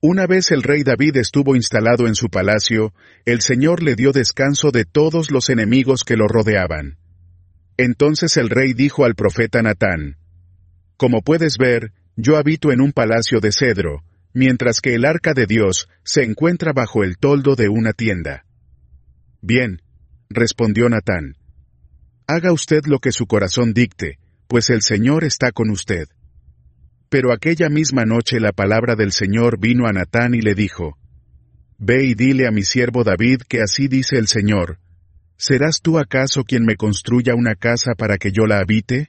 Una vez el rey David estuvo instalado en su palacio, el Señor le dio descanso de todos los enemigos que lo rodeaban. Entonces el rey dijo al profeta Natán: Como puedes ver, yo habito en un palacio de cedro, mientras que el arca de Dios se encuentra bajo el toldo de una tienda. Bien, respondió Natán. Haga usted lo que su corazón dicte, pues el Señor está con usted. Pero aquella misma noche la palabra del Señor vino a Natán y le dijo: Ve y dile a mi siervo David que así dice el Señor: ¿Serás tú acaso quien me construya una casa para que yo la habite?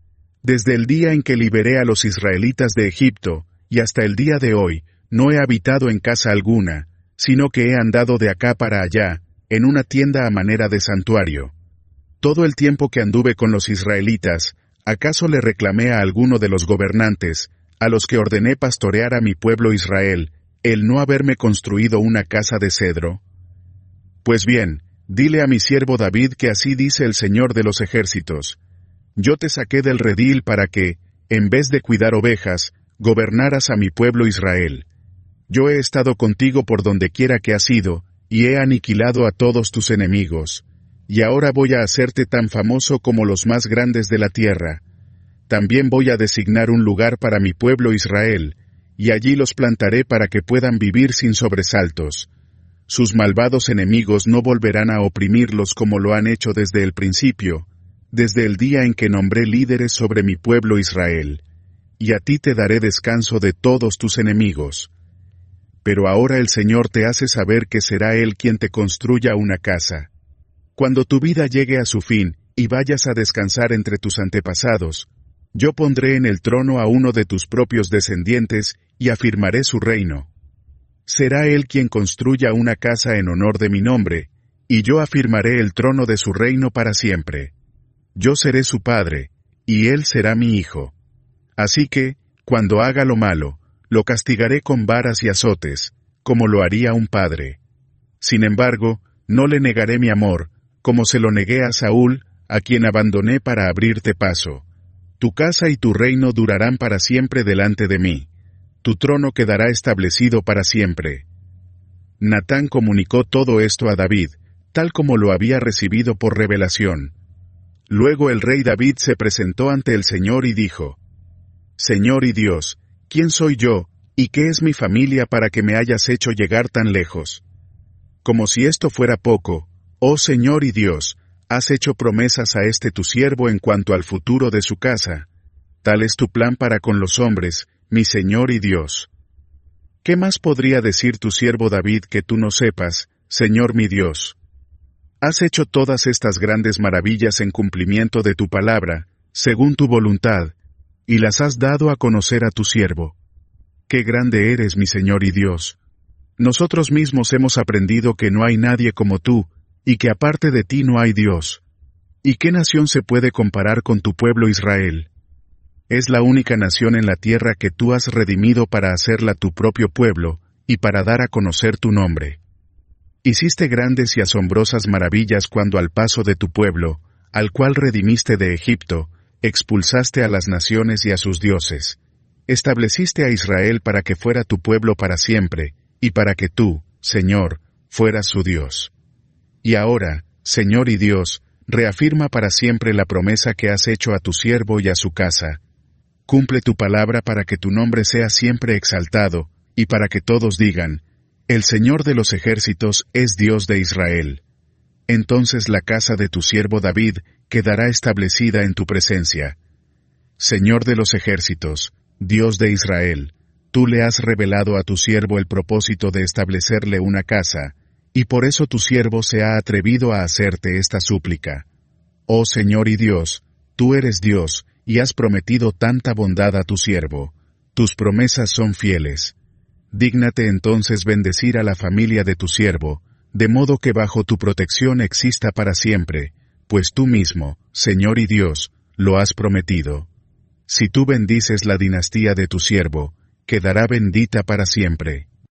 Desde el día en que liberé a los israelitas de Egipto, y hasta el día de hoy, no he habitado en casa alguna, sino que he andado de acá para allá, en una tienda a manera de santuario. Todo el tiempo que anduve con los israelitas, ¿acaso le reclamé a alguno de los gobernantes, a los que ordené pastorear a mi pueblo Israel, el no haberme construido una casa de cedro? Pues bien, dile a mi siervo David que así dice el Señor de los ejércitos: Yo te saqué del redil para que, en vez de cuidar ovejas, gobernaras a mi pueblo Israel. Yo he estado contigo por donde quiera que has ido, y he aniquilado a todos tus enemigos. Y ahora voy a hacerte tan famoso como los más grandes de la tierra. También voy a designar un lugar para mi pueblo Israel, y allí los plantaré para que puedan vivir sin sobresaltos. Sus malvados enemigos no volverán a oprimirlos como lo han hecho desde el principio, desde el día en que nombré líderes sobre mi pueblo Israel. Y a ti te daré descanso de todos tus enemigos. Pero ahora el Señor te hace saber que será Él quien te construya una casa. Cuando tu vida llegue a su fin, y vayas a descansar entre tus antepasados, yo pondré en el trono a uno de tus propios descendientes, y afirmaré su reino. Será Él quien construya una casa en honor de mi nombre, y yo afirmaré el trono de su reino para siempre. Yo seré su padre, y Él será mi hijo. Así que, cuando haga lo malo, lo castigaré con varas y azotes, como lo haría un padre. Sin embargo, no le negaré mi amor, como se lo negué a Saúl, a quien abandoné para abrirte paso. Tu casa y tu reino durarán para siempre delante de mí. Tu trono quedará establecido para siempre. Natán comunicó todo esto a David, tal como lo había recibido por revelación. Luego el rey David se presentó ante el Señor y dijo: Señor y Dios, ¿quién soy yo, y qué es mi familia para que me hayas hecho llegar tan lejos? Como si esto fuera poco, oh Señor y Dios, has hecho promesas a este tu siervo en cuanto al futuro de su casa. Tal es tu plan para con los hombres, mi Señor y Dios. ¿Qué más podría decir tu siervo David que tú no sepas, Señor mi Dios? Has hecho todas estas grandes maravillas en cumplimiento de tu palabra, según tu voluntad, y las has dado a conocer a tu siervo. ¡Qué grande eres, mi Señor y Dios! Nosotros mismos hemos aprendido que no hay nadie como tú, y que aparte de ti no hay Dios. ¿Y qué nación se puede comparar con tu pueblo Israel? Es la única nación en la tierra que tú has redimido para hacerla tu propio pueblo, y para dar a conocer tu nombre. Hiciste grandes y asombrosas maravillas cuando al paso de tu pueblo, al cual redimiste de Egipto, expulsaste a las naciones y a sus dioses. Estableciste a Israel para que fuera tu pueblo para siempre, y para que tú, Señor, fueras su Dios. Y ahora, Señor y Dios, reafirma para siempre la promesa que has hecho a tu siervo y a su casa. Cumple tu palabra para que tu nombre sea siempre exaltado, y para que todos digan: El Señor de los ejércitos es Dios de Israel. Entonces la casa de tu siervo David quedará establecida en tu presencia. Señor de los ejércitos, Dios de Israel, tú le has revelado a tu siervo el propósito de establecerle una casa, y por eso tu siervo se ha atrevido a hacerte esta súplica. Oh Señor y Dios, tú eres Dios, y has prometido tanta bondad a tu siervo. Tus promesas son fieles. Dígnate entonces bendecir a la familia de tu siervo, de modo que bajo tu protección exista para siempre, pues tú mismo, Señor y Dios, lo has prometido. Si tú bendices la dinastía de tu siervo, quedará bendita para siempre.